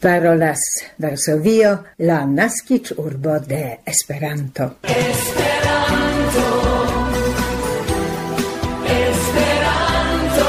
Parolas Varsovio, la naskiĝurbo de Esperanto. Esperanto, Esperanto,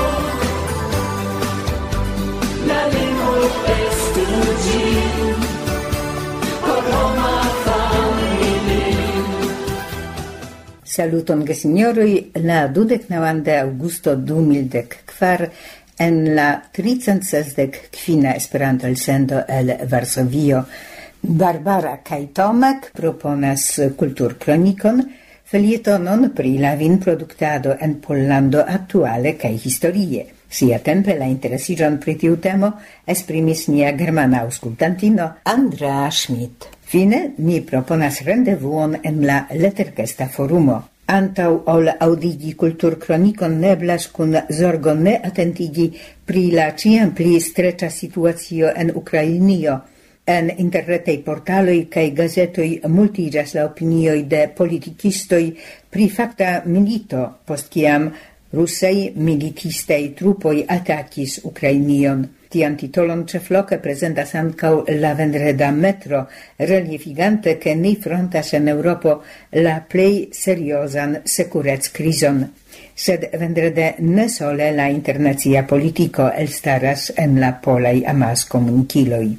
la lingvo estu ĝi por homa familio. Saluton gesinjoroj, la 29 de aŭgusto 2014 en la 365 Esperanto elsendo el Varsovio. Barbara kaj Tomek proponas kulturkronikon, felietonon pri la vinproduktado en Pollando aktuale kaj historie. Siatempe la interesiĝon pri tiu temo esprimis nia germana aŭskultantino Andrea Schmidt. Fine ni proponas rendevuon en la Lettergesta forumo. Antau ol audigi kulturkronikon neblas kun zorgo ne atentigi pri la ĉiam pli streĉa situacio en Ukrainio. En interretej portaloj kaj gazetoj multiĝas la opinioj de politikistoj pri fakta milito, post kiam rusaj militistaj trupoj atakis Ukrainion. Tian titolon ĉefloke prezentas ankaŭ la vendreda Metro, reliefigante ke ni frontas en Eŭropo la plej seriozan sekureckrizon. Sed vendrede ne sole la internacia politiko elstaras en la polaj amaskomunikiloj.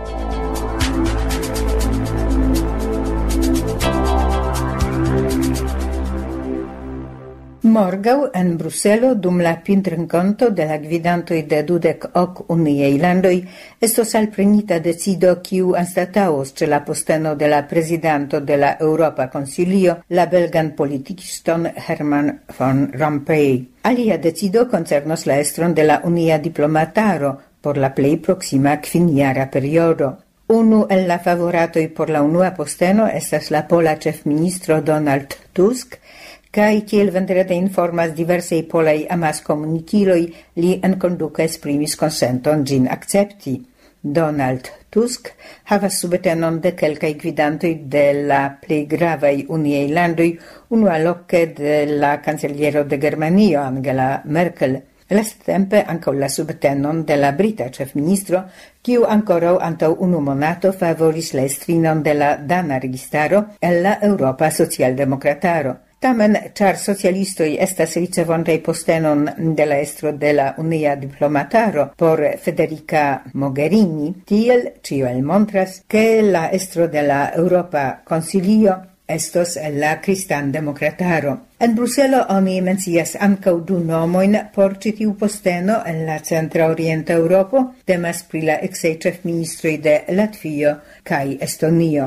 Morgaŭ en Bruselo dum la pintrenkonto de la gvidantoj de 20 uniaj landoj estos alprenita decido kiu anstataŭos ĉe la posteno de la prezidanto de la Eŭropa Konsilio la belgan politikiston Herman Van Rompuy. Alia decido koncernos la estron de la unia diplomataro por la plej proksima kvinjara periodo. Unu el la favoratoj por la unua posteno estas la pola ĉefministro Donald Tusk, kai kiel vendrede informas diversaj polaj amaskomunikiloj, li enkonduke esprimis konsenton ĝin akcepti. Donald Tusk havas subtenon de kelkaj gvidantoj de la plej gravaj uniaj landoj, unualoke de la kanceliero de Germanio Angela Merkel. Lastatempe ankaŭ la subtenon de la brita ĉefministro, kiu ankoraŭ antaŭ unu monato favoris la estrinon de la dana registaro el la Eŭropa Socialdemokrataro. Tamen, ĉar socialistoj estas ricevontaj postenon de la estro de la unia diplomataro por Federica Mogherini, tiel ĉio elmontras, ke la estro de la Eŭropa Konsilio estos la Kristan-demokrataro. En Bruselo oni mencias ankaŭ du nomojn por ĉi tiu posteno en la centra orienta Eŭropo, temas pri la eksaj ĉefministroj de Latvio kaj Estonio.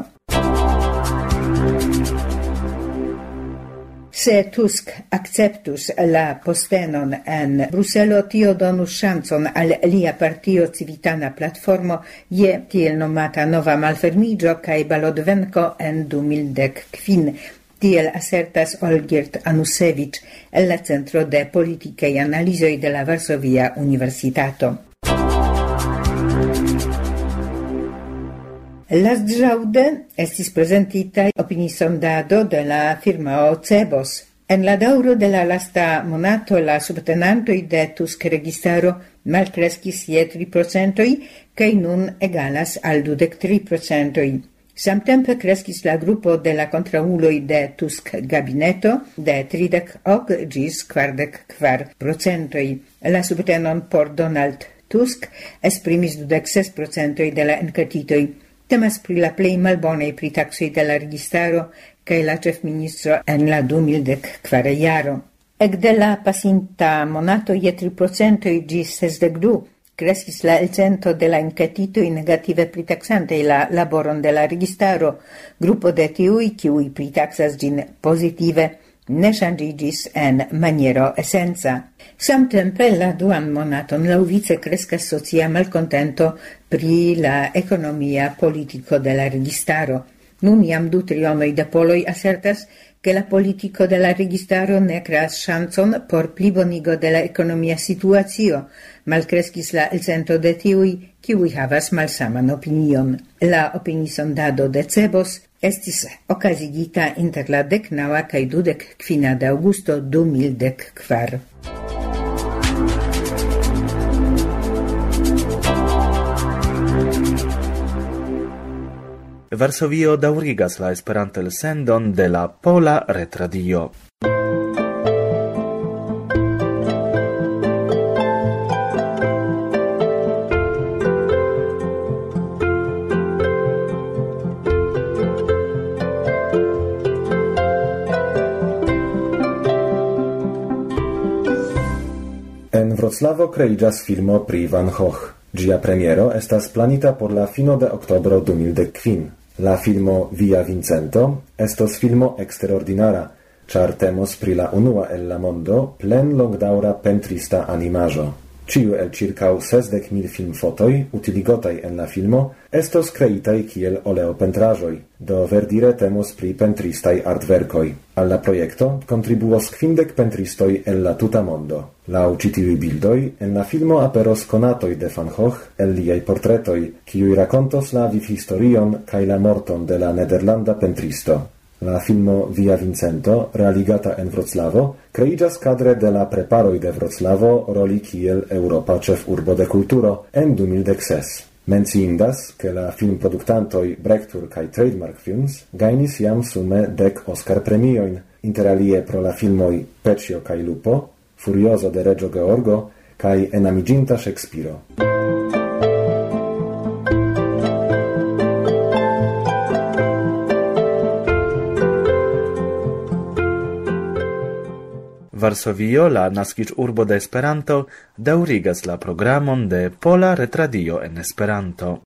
Se Tusk acceptus la postenon en Bruselo, tio donus ŝancon al lia partio Civitana Platformo je tiel nomata nova malfermiĝo kaj balotvenko en 2015. Tiel asertas Olgierd Anusevic el la Centro de Politikaj Analizoj de la Varsovia Universitato. Lastĵaŭde estis prezentita opinisondado de la firmao Cebos. En la daŭro de la lasta monato la subtenantoj de Tusk-registaro malkreskis je 3% kaj nun egalas al 23%. Samtempe kreskis la grupo de la kontraŭuloj de Tusk-gabineto de 30 ĝis 44%. La subtenon por Donald Tusk esprimis 26% de la enketitoj. Temas pri la plej malbonaj pritaksoj de la registaro kaj la ĉefministro en la 2014 jaro. Ekde la pasinta monato je 3% ĝis 62% kreskis la elcento de la enketitoj negative pritaksantej la laboron de la registaro. Grupo de tiuj, kiuj pritaksas ĝin pozitive, ne ŝanĝiĝis en maniero esenca. Samtempe la duan monaton laŭvice kreskas socia malkontento pri la ekonomia politiko de la registaro. Nun jam 2 de poloj asertas, ke la politiko de la registaro ne kreas ŝancon por plibonigo de la ekonomia situacio. Malkreskis la elcento de tiuj, kiuj havas malsaman opinion. La opinisondado de Cebos estis okazigita inter la 19 kaj 25 de aŭgusto 2014. Varsovio daŭrigas la Esperantel-sendon de la Pola Retradio. En Wroclavo kreiĝas filmo pri Van Gogh. Ĝia premiero estas planita por la fino de oktobro 2015. La filmo Via Vincento estos filmo eksterordinara, ĉar temos pri la unua el la mondo plen longdaŭra pentrista animaĵo. Ĉiu el ĉirkaŭ 60.000 filmfotoj utiligotaj en la filmo estos kreitaj kiel oleopentraĵoj, do verdire temos pri pentristaj artverkoj. Al la projekto kontribuos 50 pentristoj el la tuta mondo. Laŭ ĉi tiuj bildoj, en la filmo aperos konatoj de Van Gogh el liaj portretoj, kiuj rakontos la vivhistorion kaj la morton de la nederlanda pentristo. La filmo Via Vincento, realigata en Wroclavo, kreiĝas kadre de la preparoj de Wroclavo roli kiel Eŭropa ĉefurbo de kulturo en 2016. Menciindas, ke la filmproduktantoj Brektur kaj Trademark Films gajnis jam sume 10 Oscar-premiojn, inter alie pro la filmoj Peccio kaj Lupo, Furioso de Reggio Georgo kaj Enamiĝinta Ŝekspiro. Varsovio, la naskiĝurbo de Esperanto, daŭrigas la programon de Pola Retradio en Esperanto.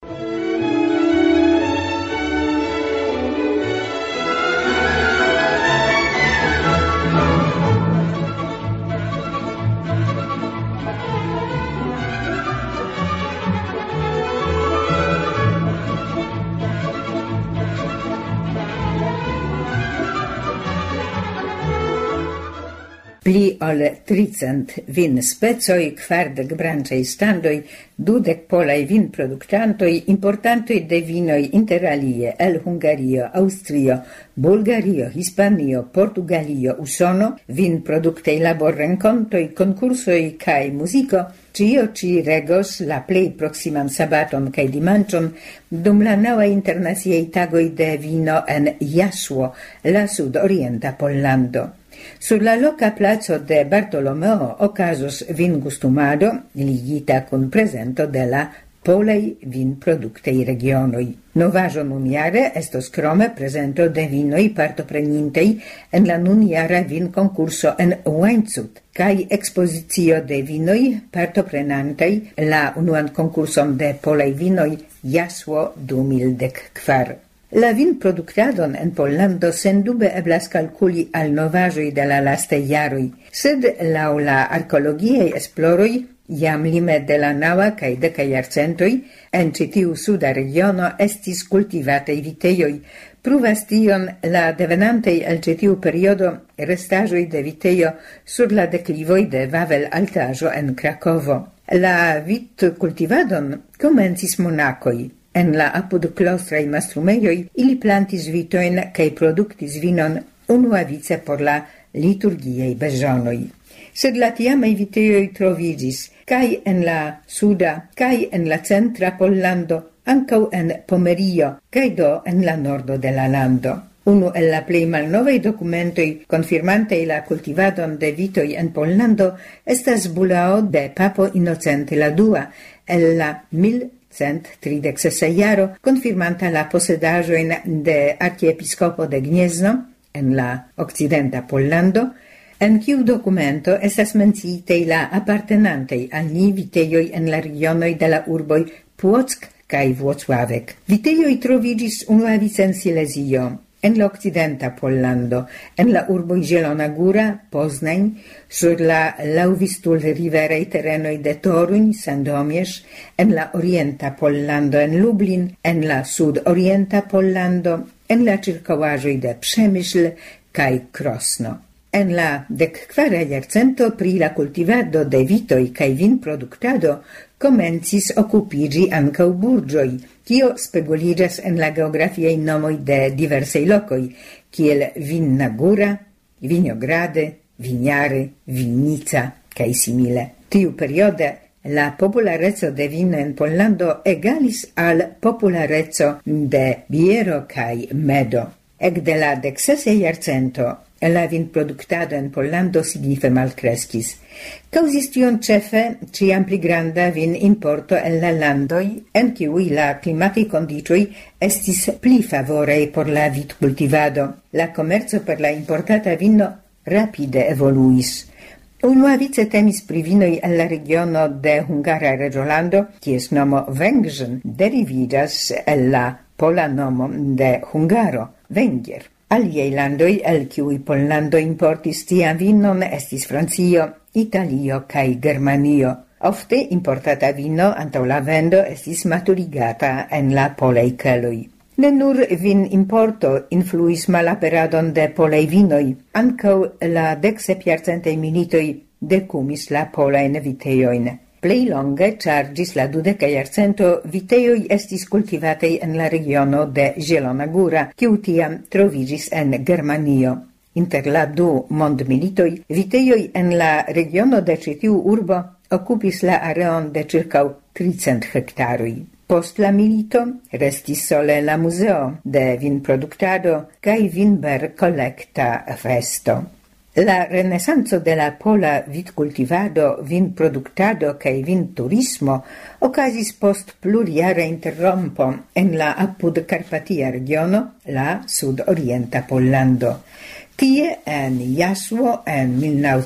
Pli ol 300 vin specoj, 40 branĉaj standoj, 20 polaj vinproduktantoj, importantoj de vinoj inter alie el Hungario, Aŭstrio, Bulgario, Hispanio, Portugalio, Usono, vinproduktaj laborrenkontoj, konkursoj kaj muziko, ĉio ĉi regos la plej proksiman sabaton kaj dimanĉon dum la 9 internaciaj tagoj de vino en Jasło, la sudorienta Pollando. Sur la loca placo de Bartolomeo okazos vingustumado ligita kun prezento de la polaj vinproduktej regionoj. Novaĵo nunjare estos krome prezento de vinoj partoprenintej en la nunjara vinkonkurso en Łańcut kaj ekspozicio de vinoj partoprenantej la unuan konkurson de polaj vinoj Jasło 2014. La vinproduktadon en Pollando sendube eblas kalkuli al novaĵoj de la lastaj jaroj, sed laŭ la arkeologiaj esploroj jam lime de la 9 kaj 10 jarcentoj en ĉi tiu suda regiono estis kultivataj vitejoj. Pruvas tion la devenantaj el ĉi tiu periodo restaĵoj de vitejo sur la deklivoj de Vavel-altaĵo en Krakovo. La vitkultivadon komencis monakoj. En la apud klostraj mastrumejoj ili plantis vitojn kaj produktis vinon unuavice por la liturgiaj bezonoj. Sed la tiamaj vitejoj troviĝis kaj en la suda kaj en la centra Pollando, ankaŭ en Pomerio kaj do en la nordo de la lando. Unu el la plej malnovaj dokumentoj konfirmantaj la kultivadon de vitoj en Pollando estas bulao de papo Innocente la Dua el la 1136 jaro, confirmanta la posedaĵojn de arciepiskopo de Gniezno en la okcidenta Pollando, en kiu dokumento estas menciitaj la apartenantej al ni vitejoj en la regionoj de la urboj Płock kaj Włocławek. Vitejoj troviĝis unuavice en Silezio, en la occidenta Pollando, en la urboj Zielona Góra, Poznań, sur la laŭvistul-riveraj terenoj de Toruń, Sandomierz, en la orienta Pollando en Lublin, en la sudorienta Pollando, en la ĉirkaŭaĵoj de Przemyśl kaj Krosno. En la 14 jarcento pri la kultivado de vitoj kaj vinproduktado komencis okupiĝi ankaŭ burĝoj, kio speguliĝas en la geografiaj nomoj de diversaj lokoj, kiel Vinna Góra, Vinograde, Viniare, Vinnica kaj simile. Tiu periode la populareco de vino en Pollando egalis al populareco de biero kai medo. Ecde la 16 jarcento la vinproduktado en Pollando signife malkreskis. Caŭzis tion ĉefe ĉiam pli granda vin importo el la landoj, en kiuj la klimataj kondiĉoj estis pli favoraj por la vitkultivado. La komerco per la importata vino rapide evoluis. Unuavice temis pri vinoj el la regiono de Hungara reĝolando, kies nomo Węgrzyn deriviĝas el la pola nomo de Hungaro, Węgier. Aliaj landoj, el kiuj Pollando importis tian vinon, estis Francio, Italio kaj Germanio. Ofte importata vino antaŭ la vendo estis maturigata en la polaj keloj. Ne nur vin importo influis malaperadon de polaj vinoj, ankaŭ la 17-jarcentaj militoj dekumis la polajn vitejojn. Plej longe, ĉar ĝis la 20. jarcento vitejoj estis kultivataj en la regiono de Zielona Góra, kiu tiam troviĝis en Germanio. Inter la du mondmilitoj vitejoj en la regiono de ĉi tiu urbo okupis la areon de ĉirkaŭ 300 hektaroj. Post la milito restis sole la muzeo de vinproduktado kaj vinberkolekta festo. La renesanco de la pola vitkultivado, vinproduktado kaj vinturismo okazis post plurjara interrompo en la apud-karpatia regiono, la sud-orienta Pollando. Tie en Jasło en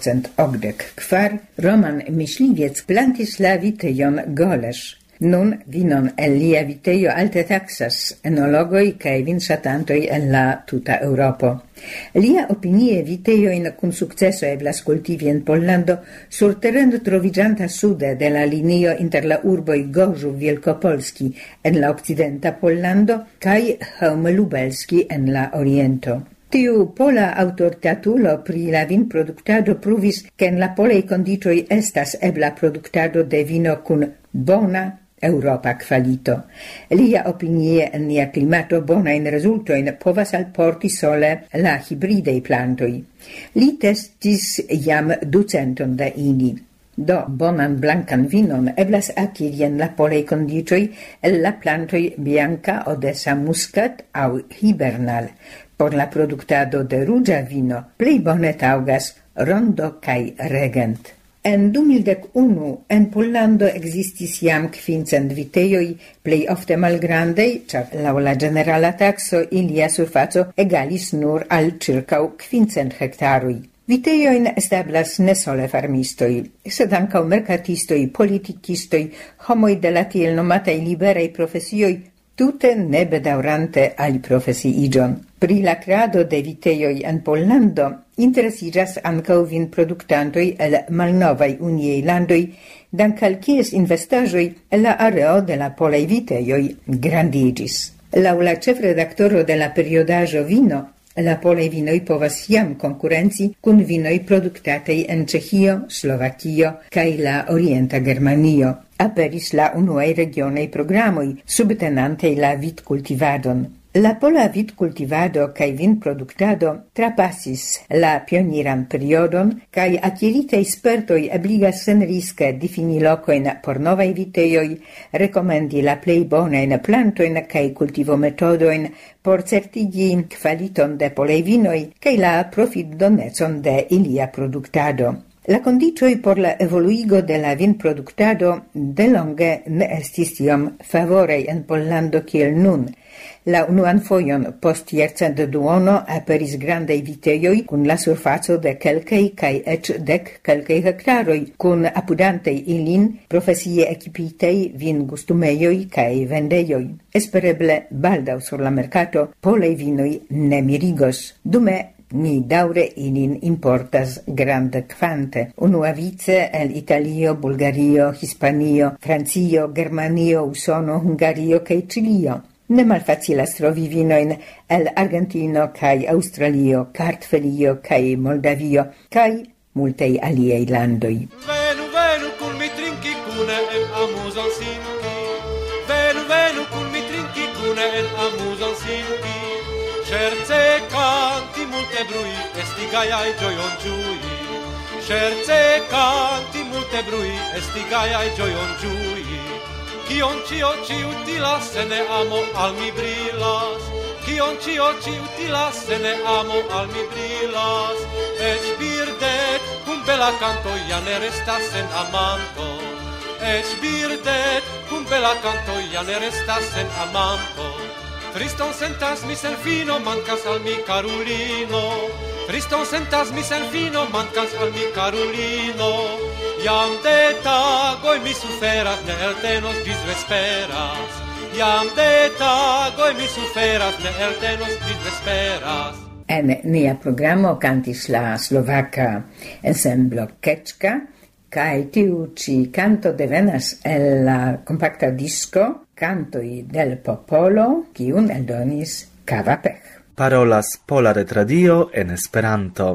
1984 Roman Myśliwiec plantis la vitejon Golesz. Nun vinon el lia vitejo alte taksas enologoj kaj vinsatantoj en la tuta Eŭropo. Lia opinie vitejojn kun sukceso eblas kultivi en Pollando sur tereno troviĝanta sude de la linio inter la urboj Gorzów Wielkopolski en la okcidenta Pollando kaj Chełm Lubelski en la oriento. Tiu pola autortatulo pri la vinproduktado pruvis, ke en la polaj kondiĉoj estas ebla produktado de vino kun bona Europa kvalito. Lia opinie en nia klimato bonajn rezultojn povas alporti sole la hibridaj plantoj. Li testis jam 200 da ili. Do bonan blankan vinon eblas akiri en la polaj kondiĉoj el la plantoj Bianca, Odessa, Muscat aŭ Hibernal. Por la produktado de ruĝa vino plej bone taŭgas Rondo kaj Regent. En 2011 en Pollando existis jam 500 vitejoj, plej ofte malgrandaj, ĉar laŭ la ĝenerala takso ilia surfaco egalis nur al ĉirkaŭ 500 hektaroj. Vitejojn establas ne sole farmistoj, sed ankaŭ merkatistoj, politikistoj, homoj de la tiel nomataj liberaj profesioj, tute ne bedaŭrante alprofesiiĝon. Pri la krado de vitejoj en Pollando interesiĝas ankaŭ vinproduktantoj el malnovaj uniaj landoj, dank al kies investaĵoj la areo de la polaj vitejoj grandiĝis. Laŭ la ĉefredaktoro de la periodaĵo Vino, la polaj vinoj povas jam konkurenci kun vinoj produktataj en Ĉeĥio, Slovakio kaj la orienta Germanio. Aperis la unuaj regionaj programoj subtenantej la vitkultivadon. La pola vitkultivado kaj vinproduktado trapasis la pioniran periodon kaj akiritaj spertoj ebligas senriske difini lokojn por novaj vitejoj, rekomendi la plej bonajn plantojn kaj kultivometodojn por certigi kvaliton de polaj vinoj kaj la profitdonecon de ilia produktado. La condiĉoj por la evoluigo de la vinproduktado delonge ne estis tiom favoraj en Pollando kiel nun. La unuan fojon post jarcentduono aperis grandaj vitejoj kun la surfaco de kelkaj kaj eĉ 10 kelkaj hektaroj, kun apudantaj ilin profesie ekipitaj vingustumejoj kaj vendejoj. Espereble baldaŭ sur la merkato polaj vinoj ne mirigos. Dume ni daŭre ilin importas grande kvante. Unuavice el Italio, Bulgario, Hispanio, Francio, Germanio, Usono, Hungario kaj Ĉilio. Ne malfacilas trovi vinojn el Argentino kaj Aŭstralio, Kartvelio kaj Moldavio kaj multaj aliaj landoj. Venu, venu, kun mi trinki kune en amuzon sinki. Venu, venu, kun mi trinki kune en amuzon sinki. Scherze canti, multe brui, esti gajaj ĝojon ĝui. scherze canti, multe brui, esti gaia e gioion giui. Chion cio ci utilas, se ne amo al mi brilas. Chion cio ci utilas, se ne amo al mi brilas. Ec birdet, cum bella canto, ja ne restas sen amanto. Ec birdet, cum bella canto, ja ne restas sen amanto. Triston sentas mi serfino, mancas al mi carulino. Triston sentas mi serfino, mancas al mi carulino. Iam de tagoi mi suferas, ne eltenos gis vesperas. Iam de tagoi mi suferas, ne eltenos gis vesperas. En nia programo cantis la slovaka ensemblo Kečka, kai tiu ci canto devenas el la compacta disco Cantoi del Popolo, kiun eldonis Kava Pech. Parolas Pola Retradio en Esperanto.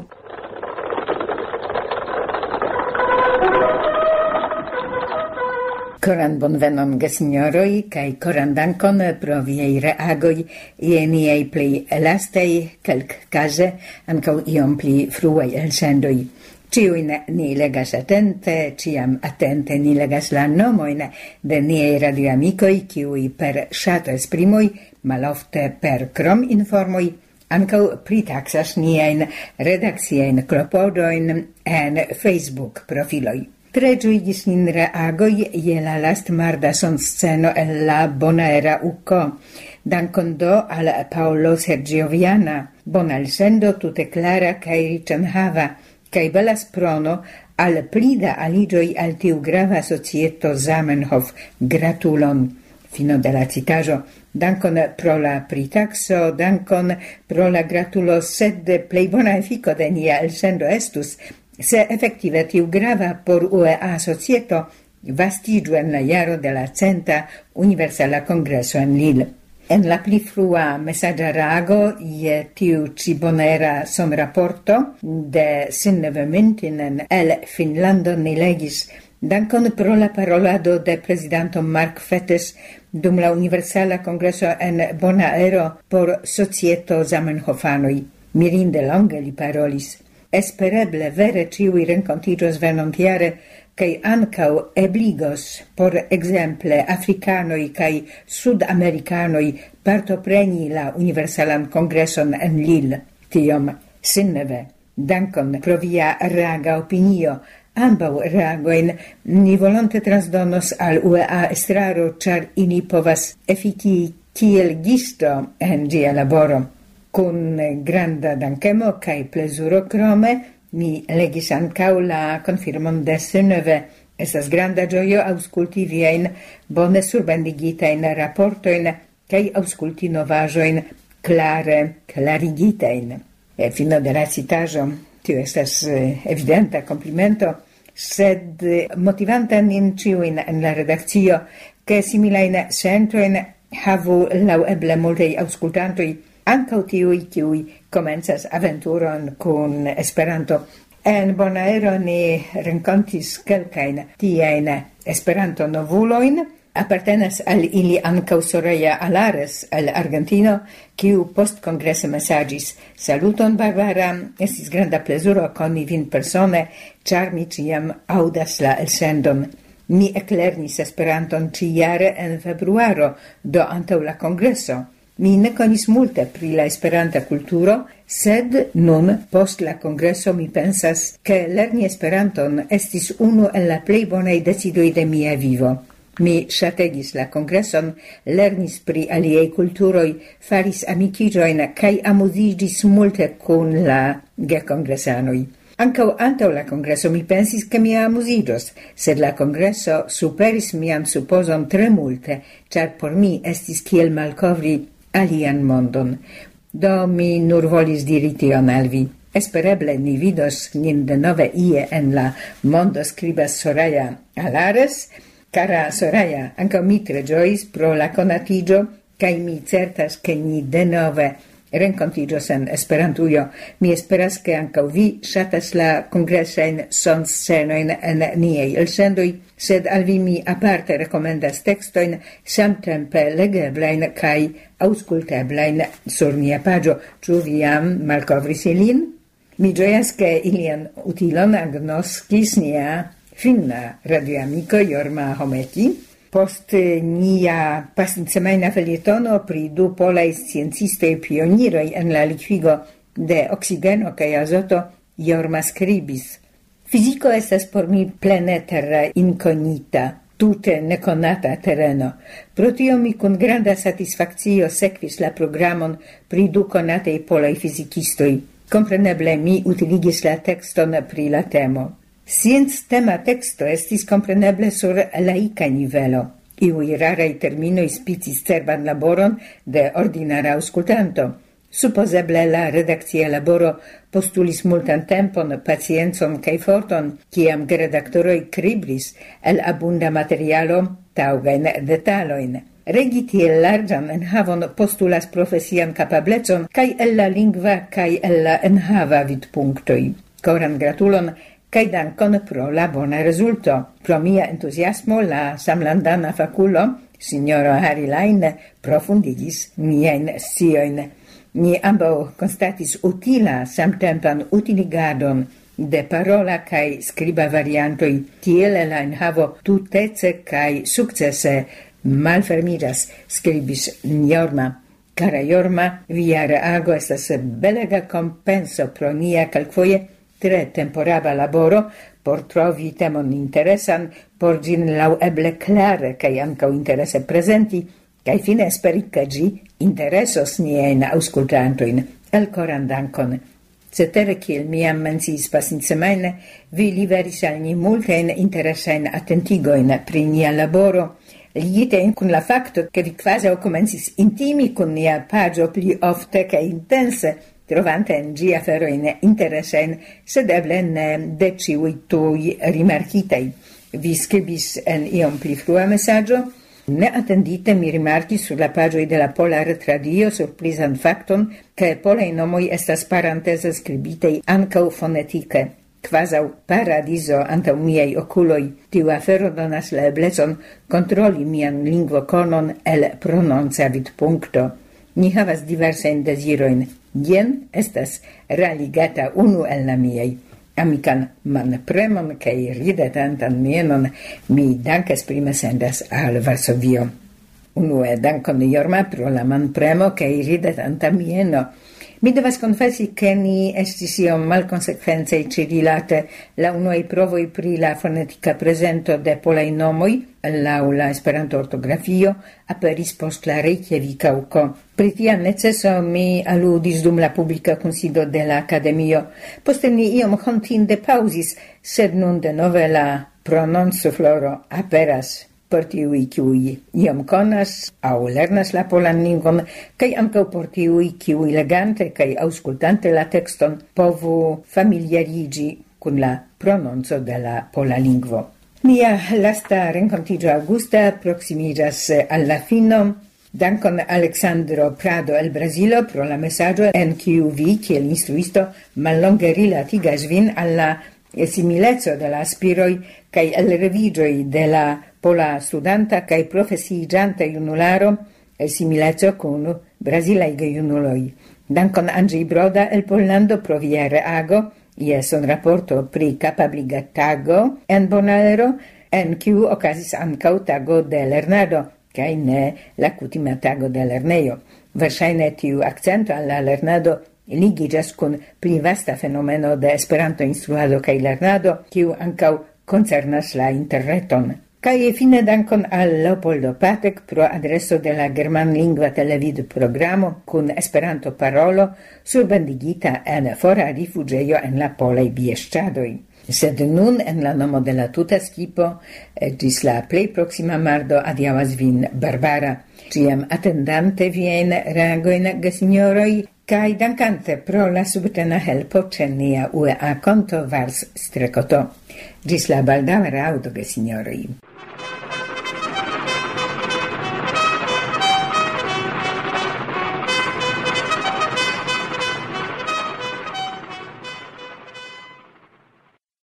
Koran bonvenon gesignoroi, kai koran dankon pro viei reagoi je niei pli elastei, kelk case, ancau iom pli fruei elsendoi. Ciuin ni legas atente, ciam atente ni legas la nomoin de niei radioamicoi, ciui per shato esprimoi, malofte per krom informoi, ancau pritaxas nien redaccien klopodoin en Facebook profiloi. Tre giuigis nin reagoi je la last marda son sceno en la Bonaera UCO. Dankon do al Paolo Sergio Viana, bon elsendo tute clara cae ricenhava, cae belas prono al plida aligioi al tiu grava societo Zamenhof. Gratulon. Fino de la citajo. Dankon pro la pritaxo, dankon pro la gratulo, sed plei bona efico de nia elsendo estus, se effettive tiu grava por UEA societo vastigiu en la jaro de la 100 Universala Congreso en Lille. En la pli frua messagia rago je tiu ci bonera son rapporto de Sinnevemintinen el Finlando ni legis. Dankon pro la parolado de presidento Mark Fettes dum la Universala Congreso en Bonaero por societo Zamenhofanoi. Mirinde longe li parolis. Espereble vere ciui rencontigios venontiare, cae ancau ebligos, por exemple, africanoi cae sudamericanoi partopreni la Universalan Congreson en Lille. Tiom Sinneve. Dankon pro via raga opinio. Ambau reagoin ni volonte transdonos al UEA estraro, char ini povas efiki kiel gisto en gia laboro. Con granda dankemo cae plesuro crome, mi legis ancau la confirmon de Sinneve. Estas granda gioio ausculti vien bone surbendigitain rapportoin cae ausculti novajoin clare clarigitain. E fino de la citajo, tio estas evidenta complimento, sed motivanta nin ciuin en la redaccio, che similain centroin havu laueble multei auscultantoi, ancau tiui kiui comenzas aventuron kun Esperanto. En Bonaero ni rencontis kelkain tiein Esperanto novuloin, appartenas al ili ancau Soraya Alares el Argentino, kiu post congresse messagis: "Saluton Barbara, estis granda plesuro coni vin persone, char mi ciam audas la elsendon. Mi eclernis Esperanton ciare en februaro, do antau la congresso. Mi ne conis multe pri la Esperanta culturo, sed nun, post la congresso, mi pensas che lerni Esperanton estis unu el la plei bonei decidoi de mia vivo. Mi shategis la congresson, lernis pri aliei culturoi, faris amicigioin, cae amusigis multe con la gecongressanoi. Ancau antau la congresso mi pensis che mi amusigos, sed la congresso superis mian supposon tre multe, char por mi estis kiel malcovri alian mondon. Do mi nur volis diri tion al vi. Espereble ni vidos nin de nove ie en la mondo, scribas Soraya Alares. Cara Soraya, anca mi tre giois pro la conatigio, cae mi certas che ni de nove rencontigios en Esperantujo. Mi esperas che anca vi shatas la congressen son scenoin en niei elsendoi, sed al vi mi aparte recomendas textoin samtempe legeblein cae ausculteblein sur nia pagio. Ciu vi jam malcovris ilin? Mi gioias che ilian utilon agnoskis nia finna radioamico Jorma Homeki. Post nia pasintsemajna felietono pri du polaj sciencistoj pioniroj en la likvigo de oxigeno kaj azoto, Jorma skribis: Fiziko estas por mi plene terra incognita, tute nekonata terreno. Pro tio mi kun granda satisfakcio sekvis la programon pri du konatej polaj fizikistoj. Compreneble mi utiligis la tekston pri la temo. Scienz tema texto estis compreneble sur laica nivelo. Iui rarei terminoi spicis cerban laboron de ordinara auscultanto. Supposeble la redaccia laboro postulis multan tempon, pacienzon cae forton, ciam redaktoroi cribris el abunda materialo taugain detaloin. Regi tiel largan enhavon postulas profesian capablecon cae el la lingva cae el la enhava vidpunktoi. Coran gratulon cae dankon pro la bona resulto. Pro mia entusiasmo la samlandana faculo, signoro Harry Line, profundigis miain scioin. Ni ambo constatis utila samtempan utiligadon de parola cae scriba variantoi, tiele la enhavo tutece cae successe malfermigas, scribis Jorma. Cara Jorma, via reago estas belega compenso pro nia calquoie tre temporaba laboro por trovi temon interesan, por gin laueble clare cae ancau interesse presenti, cae fine esperi ca gi interessos nien auscultantoin. El coran dankon. Cetere, kiel miam mencis pasintsemajne, vi liveris al ni multein interesain attentigoin pri nia laboro, ligite con la facto che vi quasi comencis intimi con nia pagio pli ofte che intense, trovante in gia feroin interessen, sed eble ne de ciui tui rimarchitei. Vi scribis en iom pli frua messaggio, ne attendite mi rimarchi sulla pagio de la Pola Retradio surprisan facton che polei nomoi estas parantese scribitei ancau fonetike. Quasau paradiso anta miei oculoi, tiu afero donas la eblecon controlli mian lingvoconon el prononca vidpunkto. Ni havas diversain desiroin. Jen estas realigata unu el la miei. Amican manpremon cae ridetantan mienon mi dankes prime sendas al Varsovio. Unue dankon Jorma pro la manpremo cae ridetanta mieno. Mi devas confessi che ni estis iom malconsequenzei cirilate la unuei provoi pri la fonetica presento de polai nomoi, lau la Esperanto ortografio, aperis post la Reykjavika uko. Pri tiam necesso mi aludis dum la publica consido de la Academio. Poste ni iom hontinde pausis, sed nun de nove la prononzo floro aperas. Por tiui kiui iom conas au lernas la polan lingvon, kai ancau por tiui kiui legante kai auscultante la texton povu familiarigi kun la prononzo de la pola lingvo. Nia lasta rencontigio augusta proximigas alla fino. Dankon Alexandro Prado el Brasilo pro la messaggio en kiu vi, kiel instruisto, mallonge rilatigas vin alla similezzo de la aspiroi kai el revigioi de la pola studanta kai profesigianta junularo similezzo con brasilaiga junuloi. Dankon Andrzej Broda el Pollando pro via reago, son rapporto pri capabliga tago en Bonaero, en kiu okazis ancau tago de lernado, kai ne la kutima tago de lernejo. Verŝajne tiu accento alla lernado ligigas kun pli vasta fenomeno de Esperanto instruado kaj lernado, kiu ancau concernas la interreton. Kai fine dankon al Leopoldo Patek pro adreso de la germanlingva televid programo kun Esperanto parolo surbendigita en fora rifuĝejo en la polaj biesĉadoj. Sed nun en la nomo de la tuta skipo ĝis la plej proksima mardo adiaŭas vin Barbara, ĉiam atendante viajn reagojn gesinjoroj kaj dankante pro la subtena helpo ĉe nia UEA konto Vars Strekoto. Ĝis la baldaŭa raŭdo gesinjoroj.